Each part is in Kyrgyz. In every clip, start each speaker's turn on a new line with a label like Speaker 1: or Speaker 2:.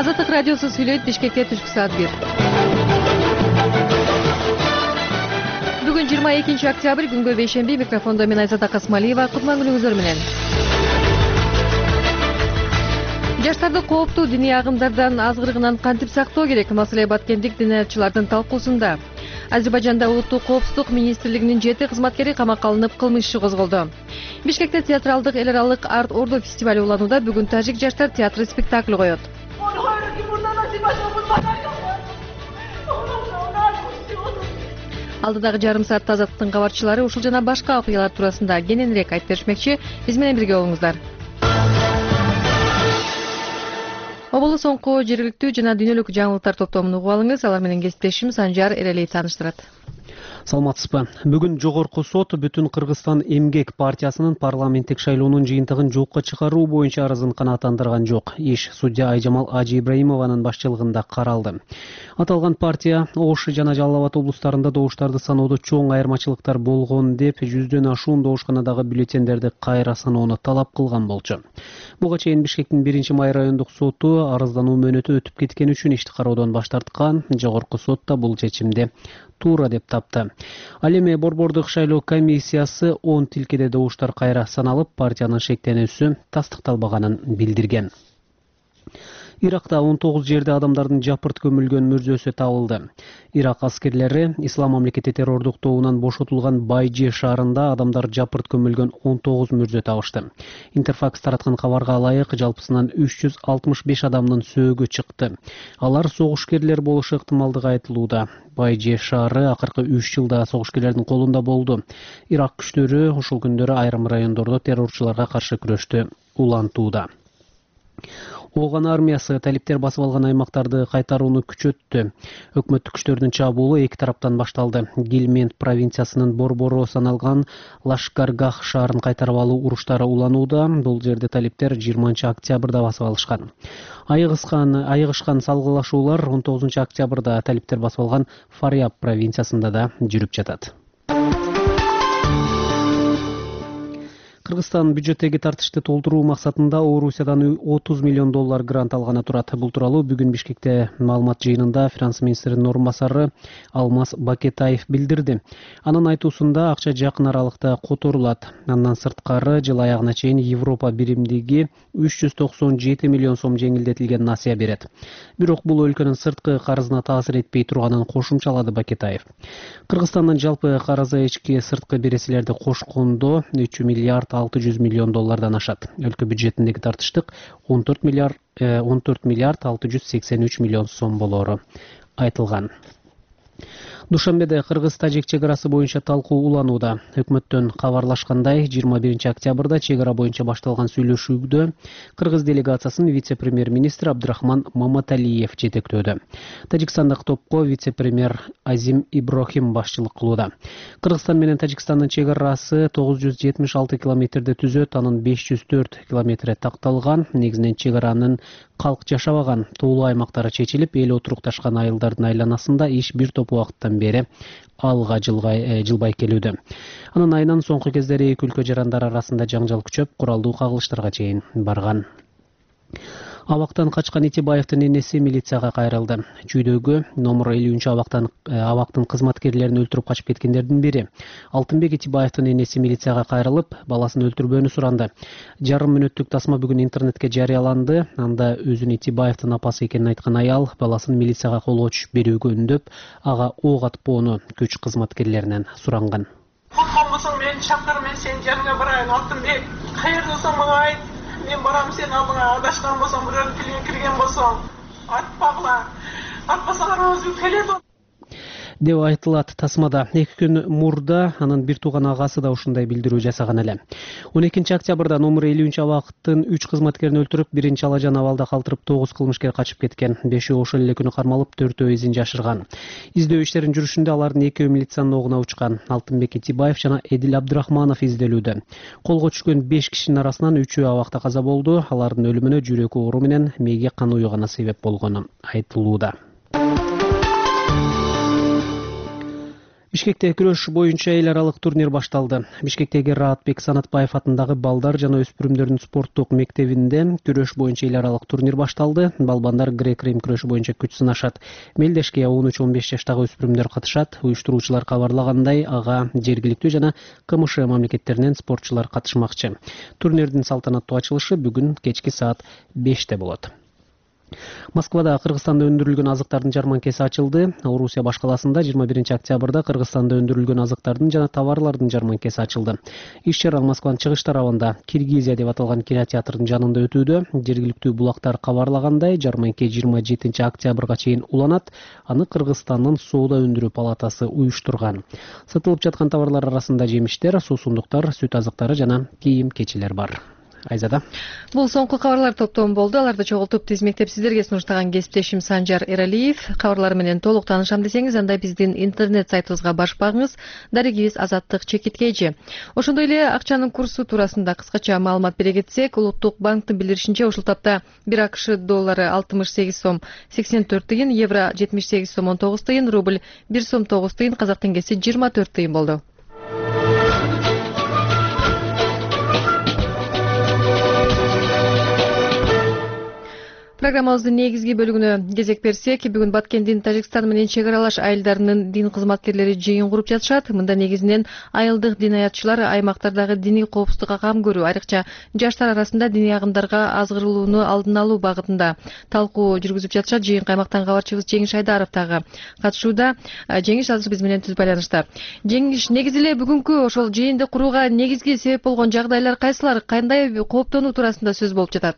Speaker 1: Азаттык радиосу сүйлөйт. Бишкекте түшкү саат 1. Бүгүн 22 октябрь, күнгө бейшемби. Микрофондо мен Айзада Касмалиева. Кутман күнүңүздөр менен. Жаштарды кооптуу диний агымдардан азгырыгынан кантип сактоо керек? Маселе Баткендик диниятчылардын талкуусунда. Азербайжанда улуттук коопсуздук министрлигинин 7 кызматкери камакка алынып, кылмыш иши козголду. Бишкекте театралдык эл аралык арт ордо фестивалю уланууда. Бүгүн тажик жаштар театры спектакль коет. Алдыдагы жарым саатта Азаттыктын кабарчылары ушул жана башка окуялар туурасында кененирээк айтып беришмекчи. Биз менен бирге болуңуздар. Оболу соңку жергиликтүү жана дүйнөлүк жаңылыктар топтомун угуп алыңыз. Алар менен кесиптешим Санжар Эрелей тааныштырат.
Speaker 2: Саламатсызбы. Бүгүн жогорку сот Бүтүн Кыргызстан эмгек партиясынын парламенттик шайлоонун жыйынтыгын жокко чыгаруу боюнча арызын канааттандырган жок. Иш судья Айжамал Ажи Ибраимованын башчылыгында каралды. Аталган партия Ош жана Жалал Абад облустарында добуштарды саноодо чоң айырмачылыктар болгон деп жүздөн ашуун добушканадагы бюллетендерди кайра саноону талап кылган болчу. Буга чейин Бишкектин 1-май райондук соту арыздануу мөөнөтү өтүп кеткени үчүн ишти кароодон баш тарткан. Жогорку сот да бул чечимди туура деп тапты. Ал эми Борбордук шайлоо комиссиясы 10 тилкеде добуштар кайра саналып, партиянын шектенүүсү тастыкталбаганын билдирген. Иракта 19 жерде адамдардын жапырт көмүлгөн мүрзөсү табылды. Ирак аскерлери Ислам мамлекети террордук тобунан бошотулган Байжи шаарында адамдар жапырт көмүлгөн 19 мүрзө табышты. Интерфакс тараткан кабарга ылайык, жалпысынан 365 адамдын сөөгү чыкты. Алар согушкерлер болушу ыктымалдыгы айтылууда. Байжи шаары акыркы 3 жылда согушкерлердин колунда болду. Ирак күчтөрү ушул күндөрү айрым райондордо террорчуларга каршы күрөштү улантууда. Ооган армиясы талиптер басып алган аймактарды кайтарууну күчөттү. Өкмөттүк күчтөрдүн чабуулу эки тараптан башталды. Гилмент провинциясынын Борбору саналган Лашкаргах шаарын кайтарып алуу уруштары уланууда. Бул жерде талиптер 20 октябрда басып алышкан. Айыгышкан салгылашуулар 19 октябрда талиптер басып алган Фаряб провинциясында да жүрүп жатат. Кыргызстан бюджеттеги тартышты толтуруу максатында Орусиядан $30 миллион грант алганы турат. Бул тууралуу бүгүн Бишкекте маалымат жыйынында финанс министринин орун басары Алмаз Бакетаев билдирди. Анын айтуусунда акча жакын аралыкта которулат. Андан сырткары жыл аягына чейин Европа биримдиги 397 миллион сом жеңилдетилген насыя берет. Бирок бул өлкөнүн сырткы карызына таасир этпей турганын кошумчалады Бакетаев. Кыргызстандын жалпы карызы ички сырткы бересилерди кошкондо 3 миллиард $600 миллион ашат. Өлкө бюджетиндеги тартыштык 14 миллиард 683 миллион сом болору айтылган. Душанбеде кыргыз-тажик чегарасы боюнча талкуу уланууда. Өкмөттөн кабарлашкандай, 21 октябрда чегара боюнча башталган сүйлөшүүдө кыргыз делегациясын вице-премьер-министр Абдрахман Маматалиев жетектөөдө. Тажикстандык топко вице-премьер Азим Иброхим башчылык кылууда. Кыргызстан менен Тажикстандын чегарасы 976 километрди түзөт, анын 504 километри такталган. Негизинен чегаранын калк жашабаган тоолуу аймактары чечилип, эл отурукташкан айылдардын айланасында иш бир топ убакыттан бери алга жылбай келүүдө. Анын айынан соңку кездери эки өлкө жарандар арасында жаңжал күчөп, куралдуу кагылыштарга чейин барган. Абактан качкан Итибаевдин энеси милицияга кайрылды. Чүйдөгү номер 50 абактын кызматкерлерин өлтүрүп качып кеткендердин бири. Алтынбек Итибаевдин энеси милицияга кайрылып, баласын өлтүрбөөнү суранды. Жарым мүнөттүк тасма бүгүн интернетке жарыяланды. Анда өзүн Итибаевдин апасы экенин айткан аял баласын милицияга колго түшүп берүүгө үндөп, ага ок атпоону күч кызматкерлеринен суранган.
Speaker 3: Мен чакыр, мен сенин жаныңа барайын, Алтынбек. Каердасың мага айт. Мен барам сен алдыңа, адашкан болсоң, бирөөнүн тилине кирген болсоң, атпагыла. Атпасаңар өзү келет
Speaker 2: деп айтылат тасмада. 2 күн мурда анын бир тууган агасы да ушундай билдирүү жасаган эле. 12 октябрда номер 50 абактын 3 кызматкерин өлтүрүп, биринчи Алажан абалда калтырып 9 кылмышкер качып кеткен. 5-өө ошол эле күнү кармалып, 4-өө изин жашырган. Издөө иштерин жүрүшүндө алардын 2-өө милициянын огуна учкан. Алтынбек Итибаев жана Эдил Абдрахманов изделүүдө. Колго түшкөн 5 кишинин арасынан 3-өө абакта каза болду. Алардын өлүмүнө жүрөк оору менен мээге кан уюгана себеп болгону айтылууда. Бишкекте күрөш боюнча эл аралык турнир башталды. Бишкектеги Раатбек Санатбаев атындагы балдар жана өспүрүмдөрдүн спорттук мектебинде күрөш боюнча эл аралык турнир башталды. Балбандар грек-рим күрөшү боюнча күч сынашат. Мелдешке 13-15 жаштагы өспүрүмдөр катышат. Уюштуруучулар кабарлагандай, ага жергиликтүү жана КМШ мамлекеттеринен спортчулар катышмакчы. Турнирдин салтанаттуу ачылышы бүгүн кечки саат 5-те болот. Москвада Кыргызстанда өндүрүлгөн азыктардын жарманкеси ачылды. Орусия баш каласында 21-октябрда Кыргызстанда өндүрүлгөн азыктардын жана товарлардын жарманкеси ачылды. Иш-чара Москванын чыгыш тарабында Киргизия деп аталган кинотеатрдын жанында өтүүдө. Жергиликтүү булактар кабарлагандай, жарманке 27-октябрга чейин уланат. Аны Кыргызстандын соода өндүрүү палатасы уюштурган. Сатылып жаткан товарлар арасында жемиштер, суусундуктар, сүт азыктары жана кийим-кечилер бар. Айзада.
Speaker 1: Бул соңку кабарлар топтому болду. Аларды чогултуп тизмектеп сиздерге сунуштаган кесиптешим Санжар Эралиев. Кабарлар менен толук таанышам десеңиз, анда биздин интернет сайтыбызга барып багыңыз. Дарегибиз Азаттык чекиткейчи. Ошондой эле акчанын курсу туурасында кыскача маалымат бере кетсек, Улуттук банктын билдиришинче ушул тапта 1 АКШ доллары 68 сом 84 тыйын, евро 78 сом 19 тыйын, рубль 1 сом 9 тыйын, казак теңгеси 24 тыйын болду. Программабыздын негизги бөлүгүнө кезек берсек, бүгүн Баткендин Тажикстан менен чек аралаш айылдарынын дин кызматкерлери жыйын куруп жатышат. Мында негизинен айылдык дин аятчылар аймактардагы диний коопсуздукка кам көрүү, айрыкча жаштар арасында диний агымдарга азгырылууну алдын алуу багытында талкуу жүргүзүп жатышат. Жыйынга аймактан кабарчыбыз Жеңиш Айдаров дагы катышууда. Жеңиш азыр биз менен түз байланышта. Жеңиш, негизи эле бүгүнкү ошол жыйынды курууга негизги себеп болгон жагдайлар кайсылар, кандай кооптонуу туурасында сөз болуп жатат?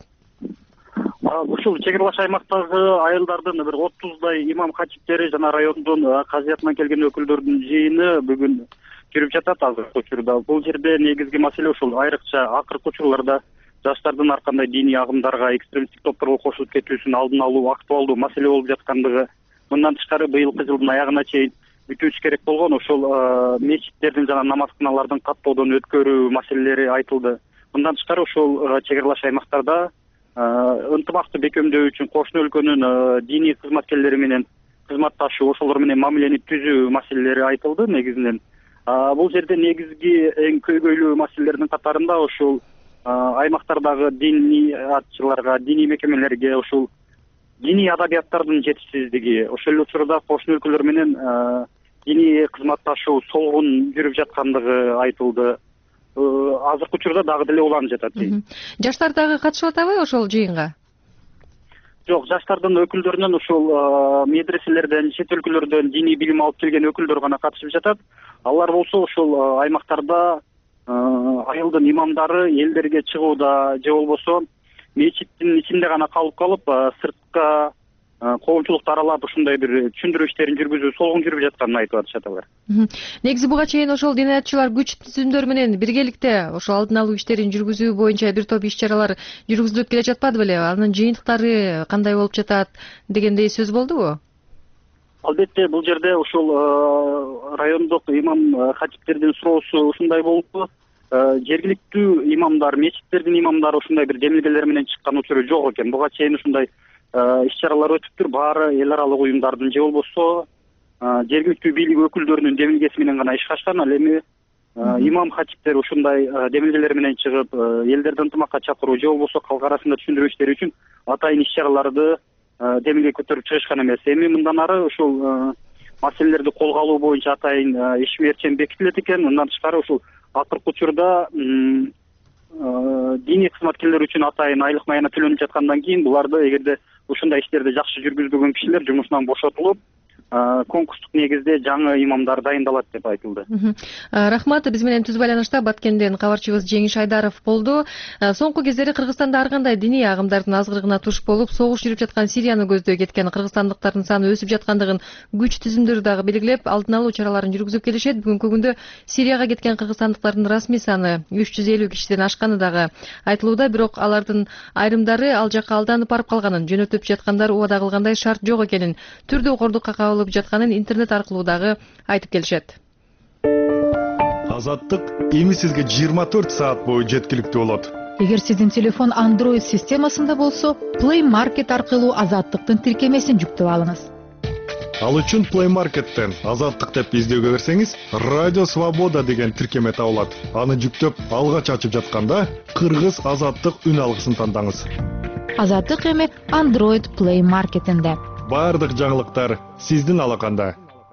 Speaker 4: Ушул чек аралаш аймактагы айылдардын бир 30дай имам хатиптери жана райондун казыятынан келген өкүлдөрдүн жыйыны бүгүн жүрүп жатат азыркы учурда. Бул жерде негизги маселе ушул, айрыкча акыркы учурларда жаштардын ар кандай диний агымдарга, экстремисттик топторго кошулуп кетүүсүн алдын алуу актуалдуу маселе болуп жаткандыгы. Мындан тышкары быйылкы жылдын аягына чейин бүтүүсү керек болгон ошол мечиттердин жана намазканалардын каттоодон өткөрүү маселелери айтылды. Мындан тышкары ошол чек аралаш аймактарда ынтымакты бекемдөө үчүн кошуна өлкөнүн диний кызматкерлери менен кызматташуу, ошолор менен мамилени түзүү маселелери айтылды негизинен. Бул жерде негизги эң көйгөйлүү маселелердин катарында ушул аймактардагы диний атчыларга, диний мекемелерге ушул диний адабияттардын жетишсиздиги, ошол эле учурда кошуна өлкөлөр менен диний кызматташуу солгун жүрүп жаткандыгы айтылды. Азыркы учурда дагы деле уланып жатат.
Speaker 1: Жаштар дагы катышып атабы ошол жыйынга?
Speaker 4: Жок, жаштардын өкүлдөрүнөн ушул медреселерден, чет өлкөлөрдөн диний билим алып келген өкүлдөр гана катышып жатат. Алар болсо ушул аймактарда айылдын имамдары элдерге чыгууда же болбосо мечиттин ичинде гана калып сыртка коомчулукту аралап ушундай бир түшүндүрүү иштерин жүргүзүү солгун жүрүп жатканын айтып атышат алар.
Speaker 1: Негизи буга чейин ошол дин аятчылар күч түзүмдөр менен биргеликте ошол алдын алуу иштерин жүргүзүү боюнча бир топ иш-чаралар жүргүзүлүп келе жатпады беле? Анын жыйынтыктары кандай болуп жатат дегендей сөз болдубу?
Speaker 4: Албетте, бул жерде ушул райондук имам хатиптердин суроосу ушундай болду. Жергиликтүү имамдар, мечиттердин имамдары ушундай бир демилгелер менен чыккан учуру жок экен. Буга чейин ушундай иш-чаралар өтүптүр. Баары эл аралык уюмдардын же болбосо жергиликтүү бийлик өкүлдөрүнүн демилгеси менен гана иш ачкан. Ал эми имам хатиптер ушундай демилгелер менен чыгып, элдерди ынтымакка чакыруу же болбосо калк арасында түшүндүрүү иштери үчүн атайын иш-чараларды демилге көтөрүп чыгышкан эмес. Эми мындан ары ушул маселелерди колго алуу боюнча атайын иш мерчем бекитилет экен. Мындан тышкары ушул акыркы учурда диний кызматкерлер үчүн атайын айлык маяна төлөнүп жаткандан кийин буларды эгерде ушундай иштерди жакшы жүргүзбөгөн кишилер жумушунан бошотулуп, конкурстук негизде жаңы имамдар дайындалат деп айтылды.
Speaker 1: Рахмат. Биз менен түз байланышта Баткенден кабарчыбыз Жеңиш Айдаров болду. Соңку кездери Кыргызстанда ар кандай диний агымдардын азгырыгына туш болуп, согуш жүрүп жаткан Сирияны көздөй кеткен кыргызстандыктардын саны өсүп жаткандыгын күч түзүмдөрү дагы белгилеп, алдын алуу чараларын жүргүзүп келишет. Бүгүнкү күндө Сирияга кеткен кыргызстандыктардын расмий саны 350 кишиден ашканы дагы айтылууда, бирок алардын айрымдары ал жакка алданып барып калганын, жөнөтүп жаткандар убада кылгандай шарт жок экенин, түрдүү кордукка кабылып жатканын интернет аркылуу дагы айтып келишет.
Speaker 5: Азаттык эми сизге 24 саат бою жеткиликтүү болот.
Speaker 6: Эгер сиздин телефон Android системасында болсо, Play Market аркылуу Азаттыктын тиркемесин жүктөп алыңыз.
Speaker 5: Ал үчүн Play Market'ten Азаттык деп издөөгө берсеңиз, Радио Свобода деген тиркеме табылат. Аны жүктөп, алгач ачып жатканда Кыргыз Азаттык үн алгысын тандаңыз.
Speaker 6: Азаттык эми Android Play Market'инде.
Speaker 5: Бардык жаңылыктар сиздин алаканда.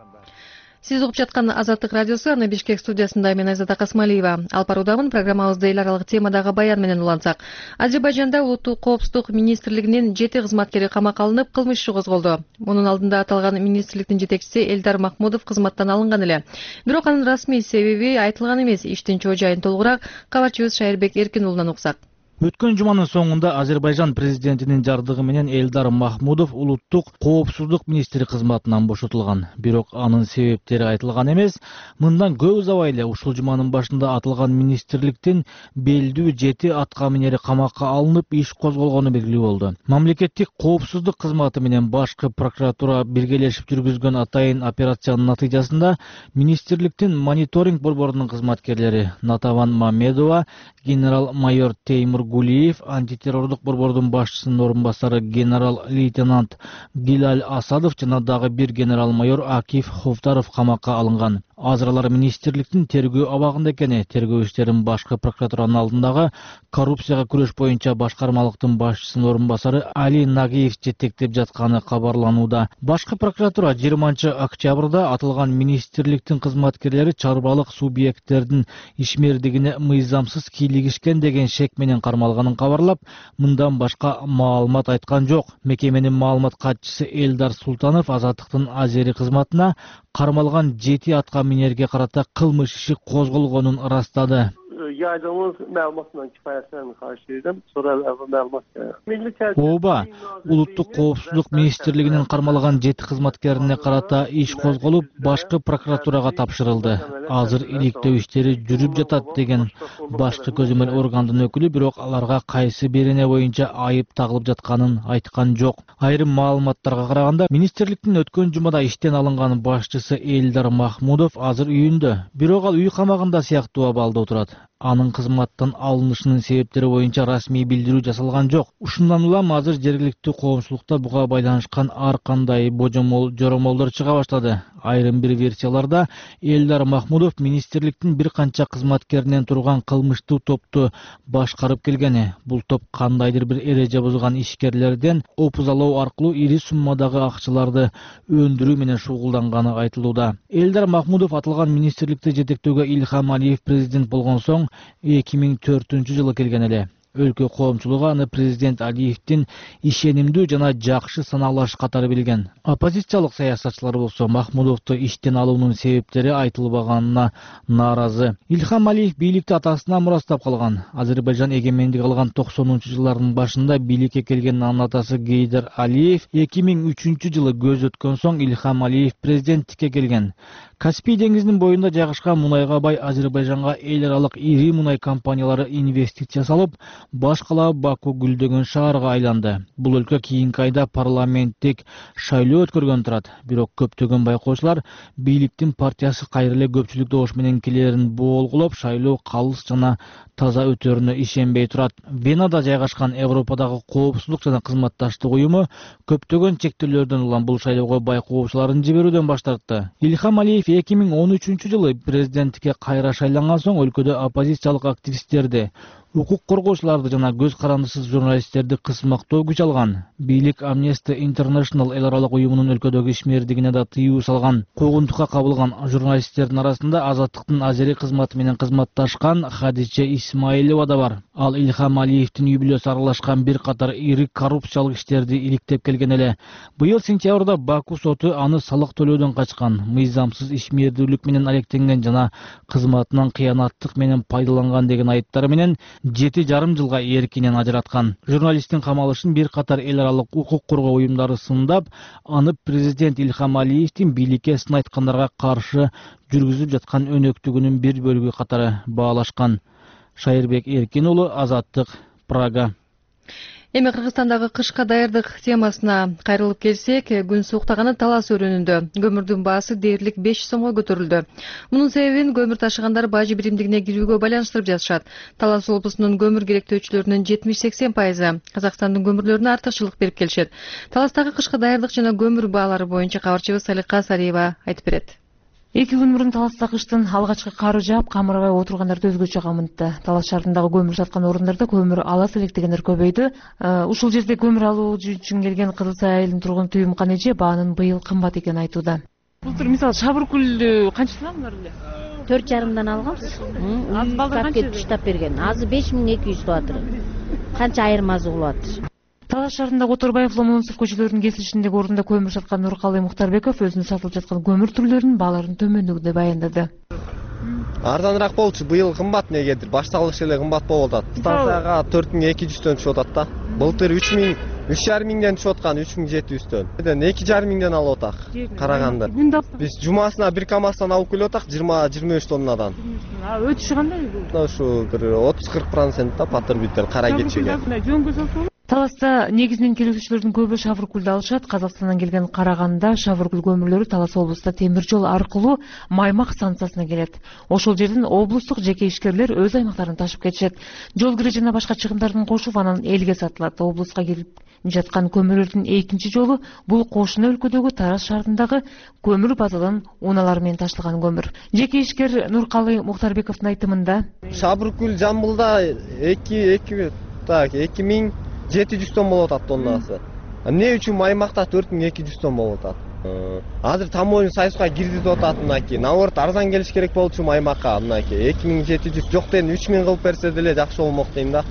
Speaker 1: Сиз угуп жаткан Азаттык радиосу, аны Бишкек студиясында мен Айзат Акасмалиева. Алып баруудамын. Программабызды эл аралык темадагы баян менен улантсак. Азербайжанда улуттук коопсуздук министрлигинин 7 кызматкери камакка алынып, кылмыш иши козголду. Мунун алдында аталган министрликтин жетекчиси Элдар Махмудов кызматтан алынган эле. Бирок анын расмий себеби айтылган эмес. Иштин чоо жайын толугураак кабарчыбыз Шайырбек Эркин уулунан уксак.
Speaker 7: Өткөн жуманын соңунда Азербайжан президентинин жардыгы менен Элдар Махмудов улуттук коопсуздук министри кызматынан бошотулган. Бирок анын себептери айтылган эмес. Мындан көп убай эле ушул жуманын башында аталган министрликтин белдүү 7 аткаминери камакка алынып, иш козголгону белгилүү болду. Мамлекеттик коопсуздук кызматы менен башкы прокуратура биргелешип жүргүзгөн атайын операциянын натыйжасында министрликтин мониторинг борборунун кызматкерлери Натаван Мамедова, генерал-майор Теймур Гулиев, антитеррорлук борбордун башчысынын орун басары генерал-лейтенант Гилаль Асадов жана дагы бир генерал-майор Акиф Хофтаров камакка алынган. Азыр министрликтин тергөө абагында экени, тергөө иштерин башкы прокуратуранын алдындагы коррупцияга күрөш боюнча башкармалыктын башчысынын орун басары Али Нагиев жетектеп жатканы кабарланууда. Башкы прокуратура 20-октябрда аталган министрликтин кызматкерлери чарбалык субъекттердин ишмердигине мыйзамсыз кийлигишкен деген шек менен кармалганын кабарлап, мындан башка маалымат айткан жок. Мекеменин маалымат катчысы Элдар Султанов Азаттыктын Азери кызматына кармалган 7 аткаминерге карата кылмыш иши козголгонун ырастады.
Speaker 8: Yaydığımız məlumatla kifayətlənmir karşılaydım. Sonra məlumat.
Speaker 7: Ооба, улуттук коопсуздук министрлигинин кармалган 7 кызматкерине карата иш козголуп, башкы прокуратурага тапшырылды. Азыр иликтөө иштери жүрүп жатат деген башкы көзөмөл органдын өкүлү, бирок аларга кайсы бирине боюнча айып тагылып жатканын айткан жок. Айрым маалыматтарга караганда, министрликтин өткөн жумада иштен алынган башчысы Элдар Махмудов азыр үйүндө, бирок ал үй камагында сыяктуу абалда отурат. Анын кызматтан алынышынын себептери боюнча расмий билдирүү жасалган жок. Ушундан улам азыр жергиликтүү коомчулукта буга байланышкан ар кандай жоромолдор чыга баштады. Айрым бир версияларда Элдар Махмудов министрликтин бир канча кызматкеринен турган кылмыштуу топту башкарып келгени. Бул топ кандайдыр бир эреже бузган ишкерлерден опузалоо аркылуу ири суммадагы акчаларды өндүрүү менен шугулданганы айтылууда. Элдар Махмудов аталган министрликти жетектөөгө Ильхам Алиев президент болгон соң 2004-жылы келген эле. Өлкө коомчулугу аны президент Алиевдин ишенимдүү жана жакшы саналаш катары билген. Оппозициялык саясатчылар болсо Махмудовду иштен алуунун себептери айтылбаганына нааразы. Ильхам Алиев бийликти атасынан мурастап калган. Азербайжан эгемендик алган 90-жылдардын башында бийликке келген анын атасы Гейдар Алиев 2003-жылы көз өткөн соң Ильхам Алиев президенттикке келген. Каспий деңизинин боюнда жайгашкан мунайга бай Азербайжанга эл аралык ири мунай компаниялары инвестиция салып, баш кала Баку гүлдөгөн шаарга айланды. Бул өлкө кийинки айда парламенттик шайлоо өткөргөн турат. Бирок көптөгөн байкоочулар бийликтин партиясы кайра эле көпчүлүк добуш менен келерин болгулоп, шайлоо калыс жана таза өтөрүнө ишенбей турат. Венада жайгашкан Европадагы коопсуздук жана кызматташтык уюму көптөгөн чектөөлөрдөн улам бул шайлоого байкоочуларын жиберүүдөн баш тартты. Ильхам Алиев 2013-жылы президенттикке кайра шайланган соң өлкөдө оппозициялык активисттерди, укук коргоочуларды жана көз карандысыз журналисттерди кысмактоо күч алган. Бийлик Amnesty International эл аралык уюмунун өлкөдөгү ишмердигине да тыюу салган. Куугунтукка кабылган журналисттердин арасында Азаттыктын Азери кызматы менен кызматташкан Хадиче Исмаилова да бар. Ал Ильхам Алиевдин үй бүлөсү аралашкан бир катар ири коррупциялык иштерди иликтеп келген эле. Быйыл сентябрда Баку соту аны салык төлөөдөн качкан, мыйзамсыз ишмердүүлүк менен алектенген жана кызматынан кыянаттык менен пайдаланган деген айыптар менен 7,5 жылга эркинен ажыраткан. Журналисттин камалышын бир катар эл аралык укук коргоо уюмдары сындап, аны президент Ильхам Алиевдин бийликке сын айткандарга каршы жүргүзүп жаткан өнөктүгүнүн бир бөлүгү катары баалашкан. Шайырбек Эркин уулу, Азаттык, Прага.
Speaker 1: Эми Кыргызстандагы кышка даярдык темасына кайрылып келсек, күн сууктаганы талас өрөөнүндө көмүрдүн баасы дээрлик 5 сомго көтөрүлдү. Мунун себебин көмүр ташыгандар бажы биримдигине кирүүгө байланыштырып жатышат. Талас облусунун көмүр керектөөчүлөрүнүн 70-80% Казакстандын көмүрлөрүнө артыкчылык берип келишет. Таластагы кышка даярдык жана көмүр баалары боюнча кабарчыбыз Салика Сариева айтып берет.
Speaker 6: 2 күн мурун Таласта кыштын алгачкы кары жаап, камырбай отургандарды өзгөчө камынтты. Талас шаарындагы көмүр саткан орундарда көмүр алас электегендер көбөйдү. Ушул жерде көмүр алуу үчүн келген Кызылсай айылынын тургуну Түйүмкан эже баанын быйыл кымбат экенин айтууда.
Speaker 9: Былтыр мисалы Шабыркүлдү канчадан алдыңар эле?
Speaker 10: 4,5 алганбыз. Аз балдар канча уштап берген. Азы 5200 туратыр. Канча айырмасы болуп атыр.
Speaker 6: Талас шаарындагы Оторбаев, Ломоносов көчөлөрүнүн кесилишиндеги орунда көмүр саткан Нуркалы Муктарбеков өзүнүн сатылып жаткан көмүр түрлөрүнүн бааларын төмөндөгүдөй баяндады.
Speaker 11: Арзаныраак болчу, быйыл кымбат негедир, башталгыч эле кымбат болуп атат. Станцияга 4200дөн түшүп атат да. Былтыр 3,5 түшүп аткан, 3700дөн. 2,5 алып атак. Караганды. Биз жумасына бир камаздан алып келип атак, 20-23 тоннадан.
Speaker 9: Өтүшү кандай?
Speaker 11: Ушу бир 30-40% да патыр биттер кара кечиге.
Speaker 9: Жөнгө салса
Speaker 6: Таласта негизинен келүүчүлөрдүн көбү Шавыркүлдү алышат. Казакстандан келген Караганда Шавыркүл көмүрлөрү Талас облустта темир жол аркылуу Маймак станциясына келет. Ошол жерден облустук жеке ишкерлер өз аймактарына ташып кетишет. Жол кире жана башка чыгымдарын кошуп, анан элге сатылат. Облуска келип жаткан көмүрлөрдүн экинчи жолу бул кошуна өлкөдөгү Тараз шаарындагы көмүр базадан унаалар менен ташылган көмүр. Жеке ишкер Нуркалы Муктарбековдун айтымында,
Speaker 11: Шабыркүл Жамбылда 2700 тонн болуп атат тоннасы. Эмне үчүн Маймакта 4200 тонн болуп атат? Азыр Тамойн Союзга кирди деп атат мынакей. Наоборот, арзан келиш керек болчу Маймакка мынакей. 2700 жок дейм, 3000 кылып берсе деле жакшы болмок дейм да.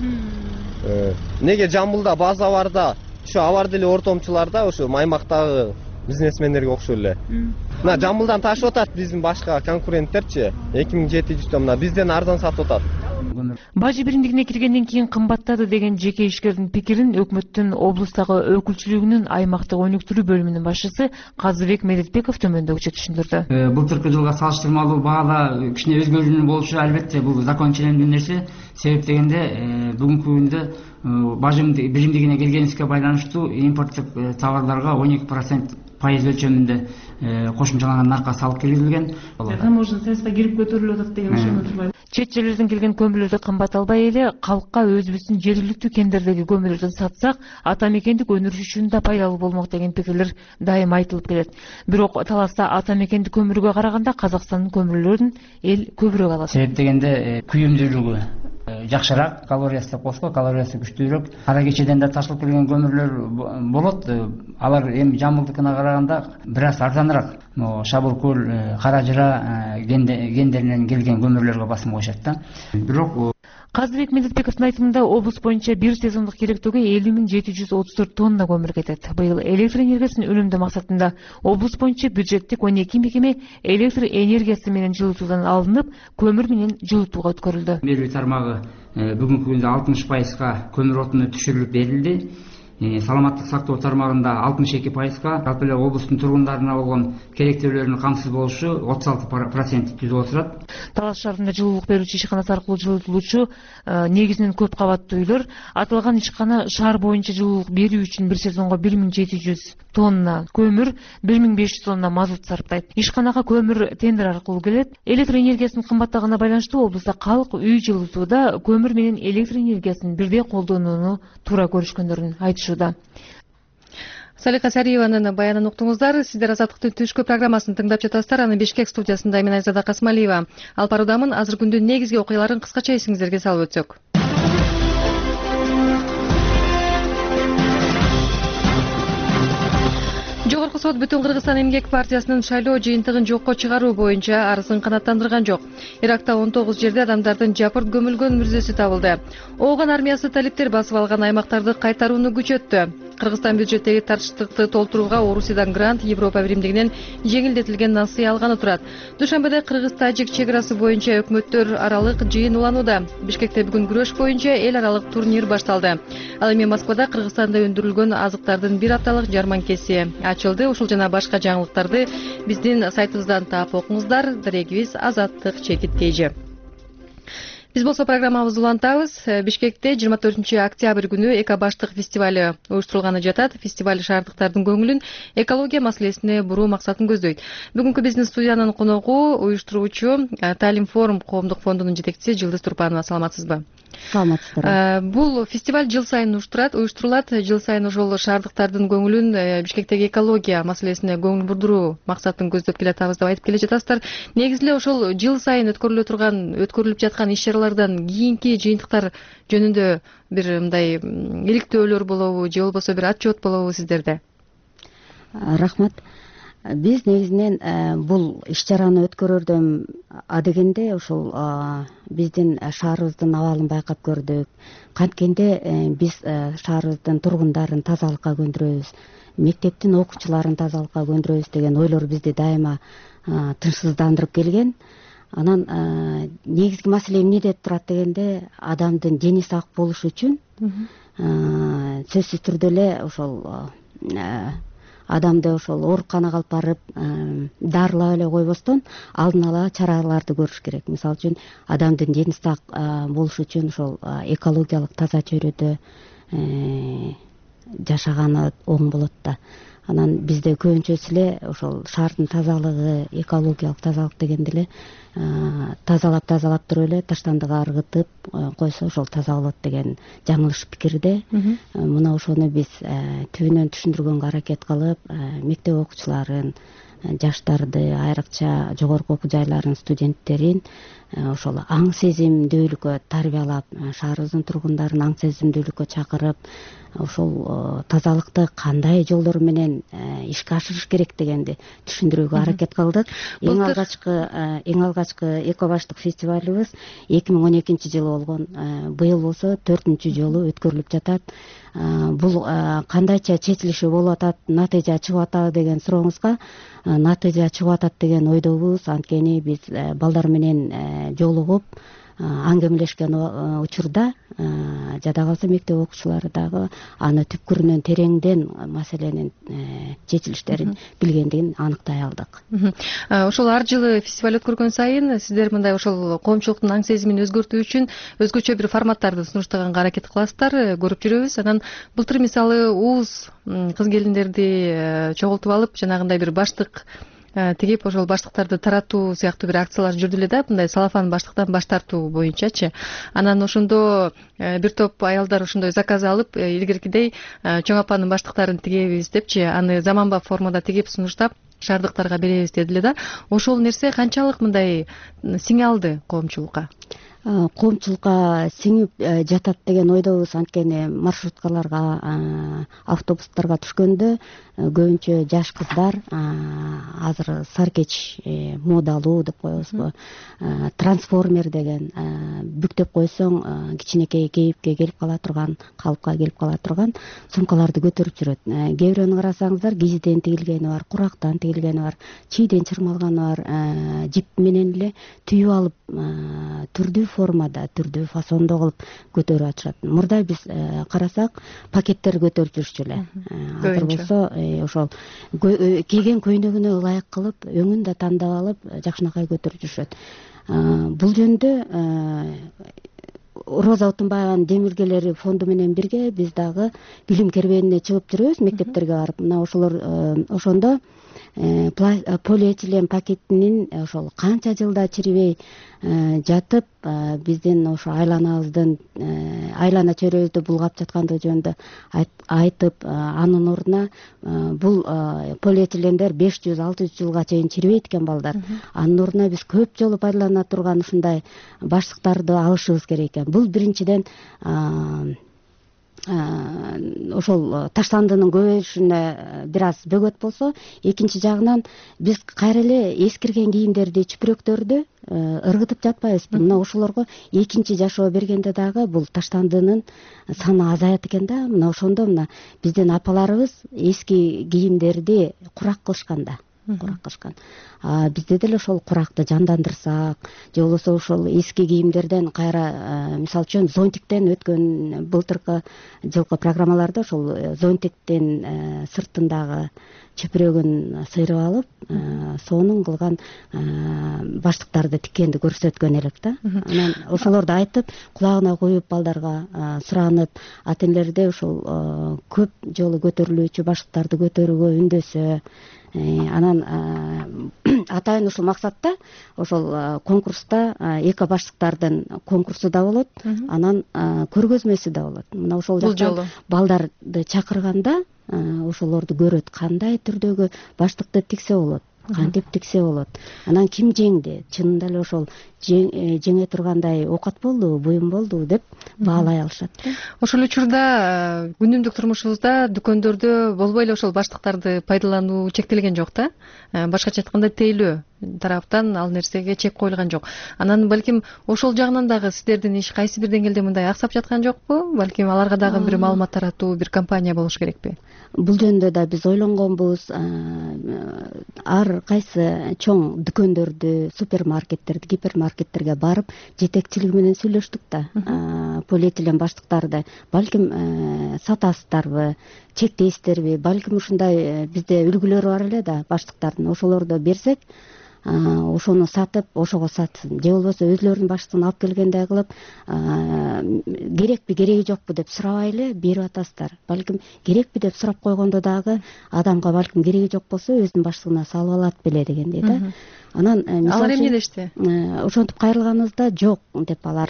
Speaker 11: Неге Жамбылда база бар да, ошо алар деле ортомчуларда ошо Маймактагы бизнесмендерге окшой эле. Мына Жамбылдан ташып атат биздин башка конкуренттерчи 2700 тонна бизден арзан сатып атат.
Speaker 6: Бажы биримдигине киргенден кийин кымбаттады деген жеке ишкердин пикирин өкмөттүн облустагы өкүлчүлүгүнүн аймактык өнүктүрүү бөлүмүнүн башчысы Казыбек Медетбеков төмөндөгүчө түшүндүрдү.
Speaker 12: Былтыркы жылга салыштырмалуу баада кичине өзгөрүүнү болушу албетте бул закон ченемдүү нерсе. Себеп дегенде бүгүнкү күндө бажы биримдигине келгенибизге байланыштуу импорттук товарларга 12% пайыз өлчөмүндө кошумчаланган наркка салык киргизилген.
Speaker 9: Таможня средства кирип көтөрүлүп атат деген ошону турбайбы?
Speaker 6: Чет жерлерден келген көмүрлөрдү кымбат албай эле калкка өзүбүздүн жергиликтүү кендердеги көмүрлөрдөн сатсак, ата мекендик өнүрүш үчүн да пайдалуу болмок деген пикирлер дайым айтылып келет. Бирок Таласта ата мекендик көмүргө караганда Казакстандын көмүрлөрүн эл көбүрөөк алат.
Speaker 12: Себеп дегенде күйүмдүүлүгү жакшыраак, калориясы коско, калориясы күчтүүрөөк. Кара кечеден да ташылып келген көмүрлөр болот. Алар эми Жамбылдыкына караганда бир аз арзаныраак. Шабыркөл, Каражыра кендеринен келген көмүрлөргө басым коюшат да. Бирок
Speaker 6: Казыбек Медетбековдун айтымында облус боюнча бир сезондук керектөөгө 70734 тонна көмүр кетет. Быйыл электр энергиясын үнөмдөө максатында облус боюнча бюджеттик 12 мекеме электр энергиясы менен жылытуудан алынып, көмүр менен жылытууга өткөрүлдү.
Speaker 12: Берүү тармагы бүгүнкү күндө 60%га көмүр отуну түшүрүлүп берилди. Саламаттык сактоо тармагында 62%га, жалпы эле облустун тургундарына болгон керектөөлөрүнүн камсыз болушу 36% түзүп отурат.
Speaker 6: Талас шаарында жылуулук берүүчү ишканасы аркылуу жылытылуучу негизинен көп кабаттуу үйлөр. Аталган ишкана шаар боюнча жылуулук берүү үчүн бир сезонго 1700 тонна көмүр, 1500 тонна мазут сарптайт. Ишканага көмүр тендер аркылуу келет. Электр энергиясынын кымбаттаганына байланыштуу облустта калк үй жылытууда көмүр менен электр энергиясын бирдей колдонууну туура көрүшкөндөрүн айтышууда.
Speaker 1: Салика Сариеванын баянын уктуңуздар. Сиздер Азаттыктын түшкү программасын тыңдап жатасыздар. Аны Бишкек студиясында мен Айзада Касмалиева алып баруудамын. Азыр күндүн негизги окуяларын кыскача эсиңиздерге салып өтсөк. Жогорку сот Бүтүн Кыргызстан эмгек партиясынын шайлоо жыйынтыгын жокко чыгаруу боюнча арызын канааттандырган жок. Иракта 19 жерде адамдардын жапырт көмүлгөн мүрзөсү табылды. Ооган армиясы талиптер басып алган аймактарды кайтарууну күчөттү. Кыргызстан бюджеттеги тартыштыкты толтурууга Орусиядан грант, Европа биримдигинен жеңилдетилген насыя алганы турат. Душанбеде Кыргыз-Тажик чек арасы боюнча өкмөттөр аралык жыйын уланууда. Бишкекте бүгүн күрөш боюнча эл аралык турнир башталды. Ал эми Москвада Кыргызстанда өндүрүлгөн азыктардын бир апталык жарманкеси ачылды. Ушул жана башка жаңылыктарды биздин сайтыбыздан таап окуңуздар. Дарегибиз Азаттык чекит KG. Биз болсо программабызды улантабыз. Бишкекте 24-октябрь күнү эко баштык фестиваль уюштурулганы жатат. Фестиваль шаардыктардын көңүлүн экология маселесине буруу максатын көздөйт. Бүгүнкү биздин студиянын коногу уюштуруучу Таалим форум коомдук фондунун жетекчиси Жылдыз Турпанова. Саламатсызбы?
Speaker 13: Саламатсыздар.
Speaker 1: Бул фестиваль жыл сайын уюштурулат. Жыл сайын ошол шаардыктардын көңүлүн Бишкектеги экология маселесине көңүл бурдуруу максатын көздөп келатабыз деп айтып келе жатасыздар. Негизи эле ошол жыл сайын өткөрүлүп жаткан иш чаралардан кийинки жыйынтыктар жөнүндө бир мындай иликтөөлөр болобу же болбосо бир отчет болобу сиздерде?
Speaker 13: Рахмат. Биз негизинен бул иш чараны өткөрөрдөн адегенде ошол биздин шаарыбыздын абалын байкап көрдүк. Канткенде биз шаарыбыздын тургундарын тазалыкка көндүрөбүз, мектептин окуучуларын тазалыкка көндүрөбүз деген ойлор бизди дайыма тынчсыздандырып келген. Анан негизги маселе эмнеде турат дегенде, адамдын дени сак болушу үчүн сөзсүз түрдө эле ошол адамды ошол ооруканага алып барып дарылап эле койбостон алдын ала чараларды көрүш керек. Мисалы үчүн адамдын дени сак болушу үчүн ошол экологиялык таза чөйрөдө жашаганы оң болот да. Анан бизде көбүнчөсү эле ошол шаардын тазалыгы, экологиялык тазалык дегенде эле тазалап туруп эле таштандыга ыргытып койсо ошол таза болот деген жаңылыш пикирде. Мына ошону биз түбүнөн түшүндүргөнгө аракет кылып, мектеп окуучуларын, жаштарды, айрыкча жогорку окуу жайларынын студенттерин ошол аң сезимдүүлүккө тарбиялап, шаарыбыздын тургундарын аң сезимдүүлүккө чакырып, ошол тазалыкты кандай жолдор менен ишке ашырыш керек дегенди түшүндүрүүгө аракет кылдык. Эң алгачкы эко баштык фестивалыбыз 2012-жылы болгон. Быйыл болсо 4-чү жолу өткөрүлүп жатат. Бул кандайча чечилиши болуп атат, натыйжа чыгып атабы деген сурооңузга, натыйжа чыгып атат деген ойдобуз. Анткени биз балдар менен жолугуп аңгемелешкен учурда жада калса мектеп окуучулары дагы аны түпкүрүнөн тереңден маселенин чечилиштерин билгендигин аныктай алдык.
Speaker 1: Ошол ар жылы фестиваль өткөргөн сайын сиздер мындай ошол коомчулуктун аң сезимин өзгөртүү үчүн өзгөчө бир форматтарды сунуштаганга аракет кыласыздар, көрүп жүрөбүз. Анан былтыр мисалы уус кыз келиндерди чогултуп алып, жанагындай бир баштык тигип ошол баштыктарды таратуу сыяктуу бир акциялар жүрдү эле да, мындай салафан баштыктан баш тартуу боюнчачы. Анан ошондо бир топ аялдар ошондой заказ алып, илгеркидей чоң апанын баштыктарын тигебиз депчи, аны заманбап формада тигип сунуштап шаардыктарга беребиз деди эле да. Ошол нерсе канчалык мындай сиңе алды коомчулукка?
Speaker 13: Коомчулукка сиңип жатат деген ойдобуз. Анткени маршруткаларга, автобустарга түшкөндө көбүнчө жаш кыздар, азыр саркеч модалуу деп коебузбу, трансформер деген бүктөп койсоң кичинекей кейипке келип кала турган, калыпка келип кала турган сумкаларды көтөрүп жүрөт. Кээ бирөөнү карасаңыздар, кизиден тигилгени бар, курактан тигилгени бар, чийден чырмалганы бар, жип менен эле түйүп алып түрдүү формада, түрдүү фасондо кылып көтөрүп атышат. Мурда биз карасак пакеттер көтөрүп жүрчү эле. Азыр болсо ошол кийген көйнөгүнө ылайык кылып, өңүн да тандап алып, жакшынакай көтөрүп жүрүшөт. Бул жөнүндө Роза Отунбаеванын Демиргелери фонду менен бирге биз дагы билим кербенине чыгып жүрөбүз, мектептерге барып. Мына ошолор ошондо полиэтилен пакетинин ошол канча жылда чирибей жатып, биздин ошо айланабыздын айлана чөйрөбүздү булгап жаткандыгы жөнүндө айтып, анын ордуна бул полиэтилендер 500-600 жылга чейин чирибейт экен балдар. Анын ордуна биз көп жолу пайдалана турган ушундай баштыктарды алышыбыз керек экен. Бул биринчиден ошол таштандынын көбөйүшүнө бир аз бөгөт болсо, экинчи жагынан биз кайра эле эскирген кийимдерди, чүпүрөктөрдү ыргытып жатпайбызбы? Мына ошолорго экинчи жашоо бергенде дагы бул таштандынын саны азаят экен да. Мына ошондо мына биздин апаларыбыз эски кийимдерди курак кылышкан да. Бизде деле ошол куракты жандандырсак, же болбосо ошол эски кийимдерден кайра, мисалы үчүн зонтиктен өткөн былтыркы жылкы программаларда ошол зонтиктин сыртындагы чөпүрөгүн сыйрып алып сонун кылган баштыктарды тиккенди көрсөткөн элек да. Анан ошолорду айтып, кулагына коюп балдарга суранып, ата энелерде ушул көп жолу көтөрүлүүчү баштыктарды көтөрүүгө үндөсө, анан атайын ушул максатта ошол конкурста эко баштыктардын конкурсу да болот, анан көргөзмөсү да болот. Мына ошол жактан балдарды чакырганда ошолорду көрөт, кандай түрдөгү баштыкты тиксе болот, кантип тиксе болот, анан ким жеңди, чынында эле ошол жеңе тургандай оокат болдубу, буюм болдубу деп баалай алышат да.
Speaker 1: Ошол учурда күнүмдүк турмушубузда дүкөндөрдө болбой эле ошол баштыктарды пайдалануу чектелген жок да. Башкача айтканда тейлөө тараптан ал нерсеге чек коюлган жок. Анан балким ошол жагынан дагы сиздердин иш кайсы бир деңгээлде мындай аксап жаткан жокпу? Балким аларга дагы бир маалымат таратуу бир компания болуш керекпи?
Speaker 13: Бул жөнүндө да биз ойлонгонбуз. Ар кайсы чоң дүкөндөрдү, супермаркеттерди, гипермаркеттерге барып жетекчилиги менен сүйлөштүк да. Полиэтилен баштыктарды балким сатасыздарбы, чектейсиздерби, балким ушундай бизде үлгүлөр бар эле да баштыктардын, ошолорду берсек, ошону сатып, ошого сатсын. Же болбосо өзлөрүнүн баштыгын алып келгендей кылып, керекпи, кереги жокпу деп сурабай эле берип атасыздар. Балким керекпи деп сурап койгондо дагы адамга балким кереги жок болсо өзүнүн баштыгына салып алат беле дегендей да. Анан
Speaker 1: алар эмне дешти?
Speaker 13: Ошентип кайрылганыбызда жок деп алар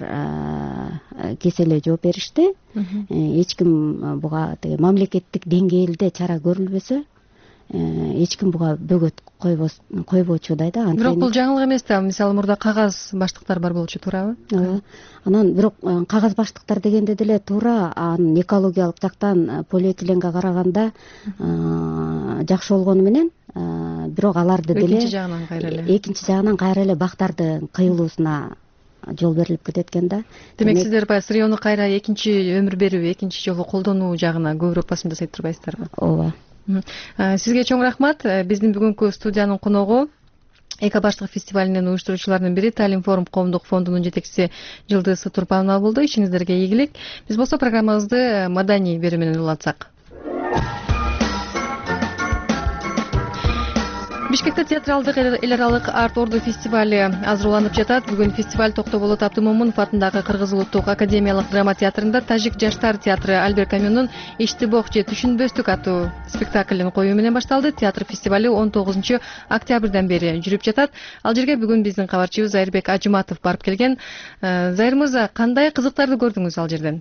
Speaker 13: кеселе жооп беришти. Эч ким буга мамлекеттик деңгээлде чара көрүлбөсө, эч ким буга бөгөт койбочудай да.
Speaker 1: Бирок бул жаңылык эмес да. Мисалы мурда кагаз баштыктар бар болчу, туурабы?
Speaker 13: Анан бирок кагаз баштыктар дегенде деле туура анын экологиялык жактан полиэтиленге караганда жакшы болгону менен, бирок аларды деле экинчи жагынан кайра эле бактардын кыйылуусуна жол берилип кетет экен да.
Speaker 1: Демек сиздер баягы сырьёну кайра экинчи өмүр берүү, экинчи жолу колдонуу жагына көбүрөөк басым жасай турбайсыздарбы?
Speaker 13: Ооба.
Speaker 1: Сизге чоң рахмат. Биздин бүгүнкү студиянын коногу Эко баштык фестивалинин уюштуруучуларынын бири Талим форум коомдук фондунун жетекчиси Жылдыз Турпанова болду. Ишиңиздерге ийгилик. Биз болсо программабызды маданий берүү менен улантсак. Бишкекте театралдык эл аралык арт орду фестивали азыр уланып жатат. Бүгүн фестиваль Токтоболот Абдымомунов атындагы Кыргыз улуттук академиялык драма театрында Тажик жаштар театры Альбер Камюнун Иштибок же Түшүнбөстүк аттуу спектаклин коюу менен башталды. Театр фестивали 19 октябрдан бери жүрүп жатат. Ал жерге бүгүн биздин кабарчыбыз Зайырбек Ажыматов барып келген. Зайыр мырза, кандай кызыктарды көрдүңүз ал жерден?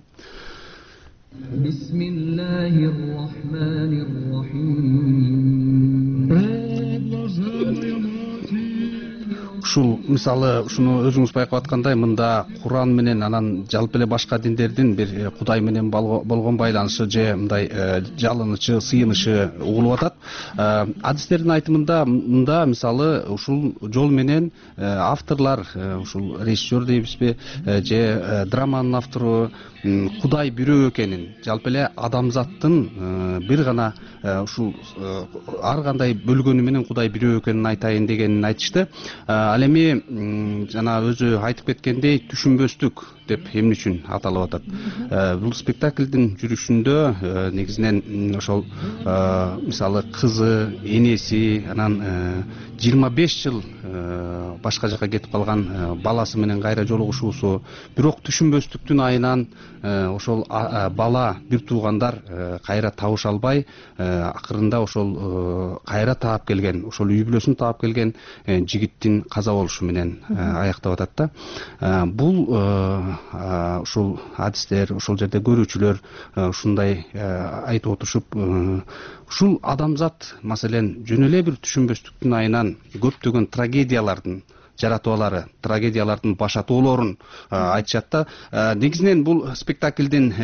Speaker 14: Ушул мисалы ушуну өзүңүз байкап аткандай, мында Куран менен анан жалпы эле башка диндердин бир Кудай менен болгон байланышы же мындай жалынычы, сыйынышы угулуп атат. Адистердин айтымында мында мисалы ушул жол менен авторлар, ушул режиссер дейбизби, же драманын автору Кудай бирөө экенин, жалпы эле адамзаттын бир гана ушул ар кандай бөлгөнү менен Кудай бирөө экенин айтайын дегенин айтышты. Ал эми жана өзү айтып кеткендей, түшүнбөстүк деп эмне үчүн аталып атат. Бул спектаклдин жүрүшүндө негизинен ошол мисалы кызы, энеси, анан 25 жыл башка жака кетип калган баласы менен кайра жолугушуусу, бирок түшүнбөстүктүн айынан ошол бала, бир туугандар кайра табыша албай, акырында ошол кайра таап келген, ошол үй бүлөсүн таап келген жигиттин каза болушу менен аяктап атат да. Бул ушул адистер, ошол жерде көрүүчүлөр ушундай айтып отушуп, ушул адамзат маселен жөн эле бир түшүнбөстүктүн айынан көптөгөн трагедиялардын жаратуулары, трагедиялардын башатуулорун айтышат да. Негизинен бул спектаклдин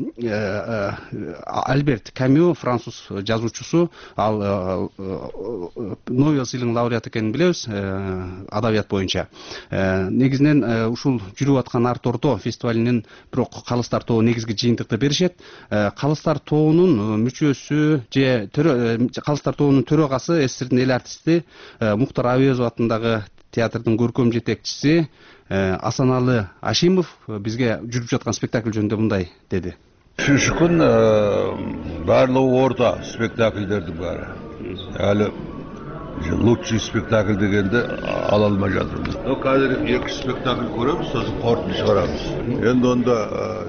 Speaker 14: Альберт Камю, француз жазуучусу, ал Нобель сыйлыгынын лауреаты экенин билебиз, адабият боюнча. Негизинен ушул жүрүп аткан арт ордо фестивалинин бирок Калыстар тобу негизги жыйынтыкты беришет. Калыстар тобунун мүчөсү же Калыстар тобунун төрагасы, СССРдин эл артисти Муктар Абиозов атындагы театрдын көркөм жетекчиси Асаналы Ашимов бизге жүрүп жаткан спектакль жөнүндө мындай деди.
Speaker 15: Үшінші күн барлығы орта спектакльдердің бәрі. әлі лучший спектакль дегенде ала алмай жатырмыз. Қазір 2 спектакль көреміз, сосын қорытынды шығарамыз. Енді онда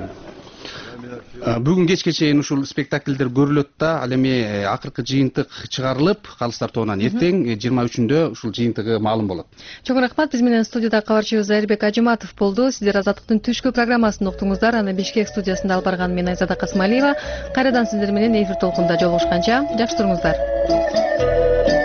Speaker 14: бүгүн кечке чейин ушул спектакльдер көрүлөт да, ал эми акыркы жыйынтык чыгарылып, калыстар тобунан эртең 23-үндө ушул жыйынтыгы маалым болот.
Speaker 1: Чоң рахмат. Биз менен студияда кабарчыбыз Айырбек Ажиматов болду. Сиздер Азаттыктын түшкү программасын уктуңуздар. Аны Бишкек студиясында алып барган мен Айзада Касмалиева. Кайрадан сиздер менен эфир толкунда жолугушканча жакшы туруңуздар.